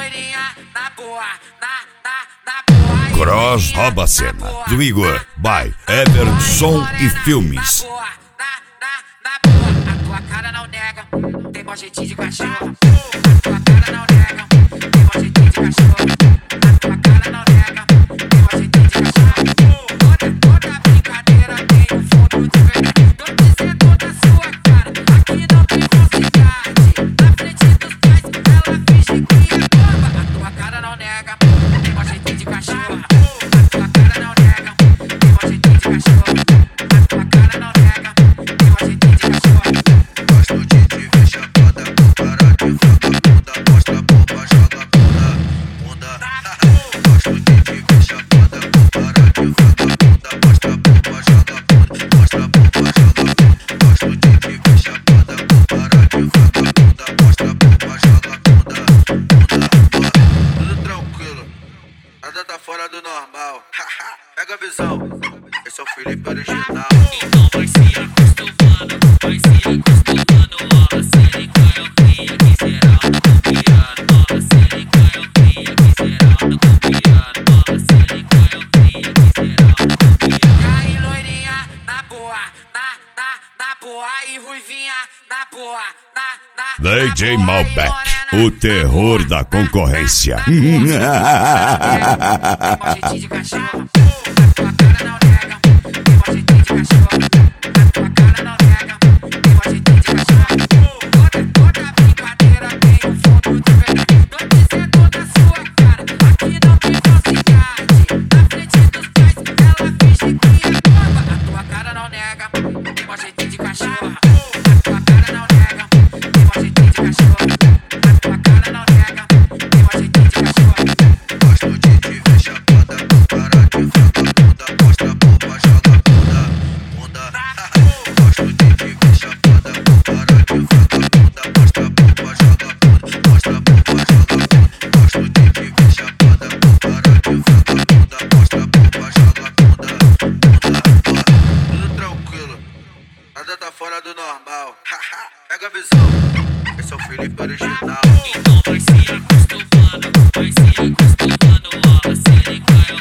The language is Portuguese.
loirinha, na boa, na boa. Cross rouba a cena do Igor by Everson e Filmes. Na boa, a tua cara não nega, tem mó jeitinho de cachorro. A tua cara não nega, tem mó jeitinho de cachorro. A tua cara não nega, tem mó jeitinho de cachorro. Toda brincadeira tem um fundo de verdade. Tô dizendo da sua cara, aqui não tem falsidade. Na frente dos pais, ela finge que é boba. A tua cara não nega, tem mó jeitinho de cachorro. A tua cara não nega, tem mó jeitinho de cachorro. A tua cara não nega, tem mó jeitinho de cachorro. Gosto de te ver chapada, para de vagabunda, mostra a bomba, joga a bunda. Gosto de te ver chapada, para de vagabunda, mostra a bomba, joga a bunda, mostra a bomba, joga a bunda. Gosto de te ver chapada, para de vagabunda, mostra a bomba, joga a bunda. Tudo tranquilo, nada tá fora do normal. Pega a visão, esse é o Felipe original. Então vai se acostumando, vai se acostumando. Ó, a sereca eu cria, que será do copiado. Ó, a sereca eu cria, que será do copiado. Ó, a sereca eu cria, que será do copiado. E aí, loirinha, na boa, na boa. E ruivinha, na boa, na DJ boa. Malbec, o terror da concorrência. Tem mó jeitinho de cachorro. A tua cara não nega, tem mó jeitinho de cachorro. A tua cara não nega, tem mó jeitinho de cachorro. Toda brincadeira tem um fundo de verdade. Tô dizendo da sua cara, aqui não tem falsidade. Na frente dos pais, ela finge que é boba. A tua cara não nega, tem mó jeitinho de cachorro. A tua cara não nega, tem mó jeitinho de cachorro. A tua cara não nega, tem mó jeitinho de cachorro. Gosto de te ver chapada, para de vagabunda, mostra a bomba, joga a bunda. Gosto de te ver chapada, para de vagabunda, mostra a bomba, joga a bunda, mostra a bomba, joga a bunda. Gosto de te ver chapada, para de vagabunda, mostra a bomba, joga a bunda. Tudo tranquilo, nada tá fora do normal. Pega a visão, esse é o Felipe original. Então vai se acostumando, vai se acostumando. Ó, a sereca